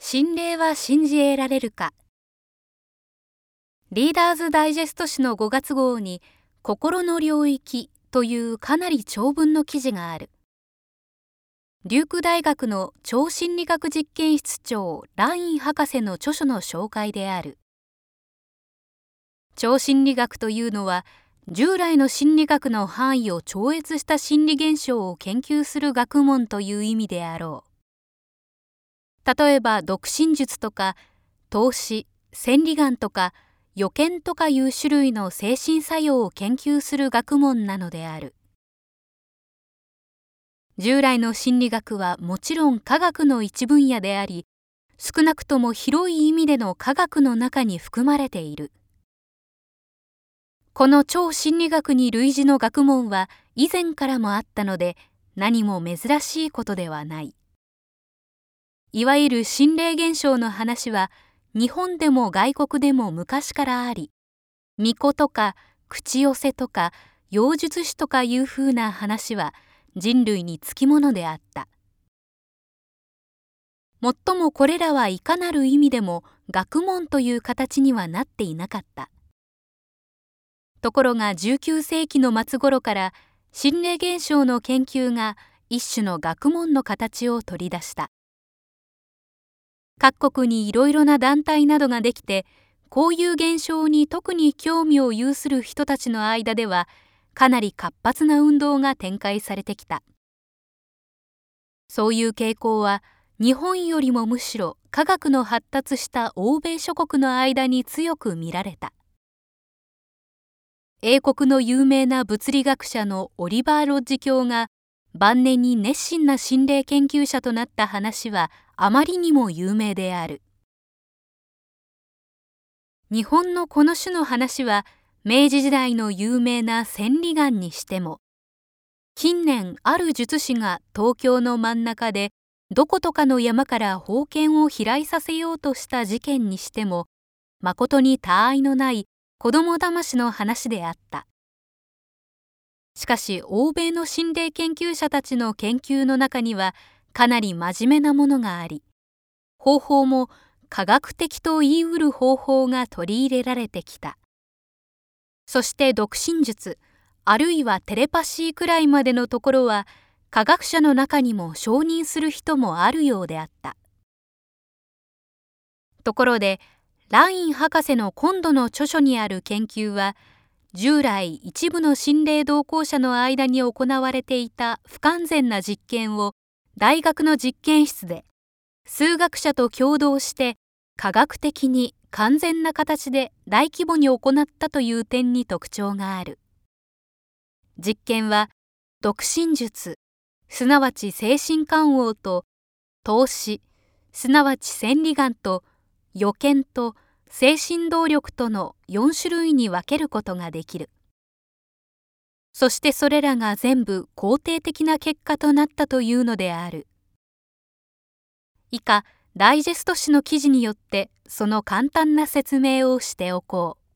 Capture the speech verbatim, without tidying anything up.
心霊は信じ得られるか。リーダーズダイジェスト誌のごがつ号に心の領域というかなり長文の記事がある。デューク大学の超心理学実験室長ライン博士の著書の紹介である。超心理学というのは従来の心理学の範囲を超越した心理現象を研究する学問という意味であろう。例えば読心術とか透視、千里眼とか予見とかいう種類の精神作用を研究する学問なのである。従来の心理学はもちろん科学の一分野であり、少なくとも広い意味での科学の中に含まれている。この超心理学に類似の学問は以前からもあったので、何も珍しいことではない。いわゆる心霊現象の話は、日本でも外国でも昔からあり、巫女とか口寄せとか妖術師とかいうふうな話は人類につきものであった。もっともこれらはいかなる意味でも学問という形にはなっていなかった。ところがじゅうきゅうせいきの末頃から心霊現象の研究が一種の学問の形を取り出した。各国にいろいろな団体などができて、こういう現象に特に興味を有する人たちの間ではかなり活発な運動が展開されてきた。そういう傾向は日本よりもむしろ科学の発達した欧米諸国の間に強く見られた。英国の有名な物理学者のオリバー・ロッジ教が晩年に熱心な心霊研究者となった話はあまりにも有名である。日本のこの種の話は明治時代の有名な千里眼にしても、近年ある術師が東京の真ん中でどことかの山から宝剣を飛来させようとした事件にしても、まことに他愛のない子供騙しの話であった。しかし欧米の心霊研究者たちの研究の中にはかなり真面目なものがあり、方法も科学的と言い得る方法が取り入れられてきた。そして読心術、あるいはテレパシーくらいまでのところは科学者の中にも承認する人もあるようであった。ところでライン博士の今度の著書にある研究は、従来一部の心霊同行者の間に行われていた不完全な実験を大学の実験室で数学者と共同して科学的に完全な形で大規模に行ったという点に特徴がある。実験は読心術、すなわち精神感応と透視、すなわち千里眼と予見と精神動力とのよん種類に分けることができる。そしてそれらが全部肯定的な結果となったというのである。以下、ダイジェスト誌の記事によってその簡単な説明をしておこう。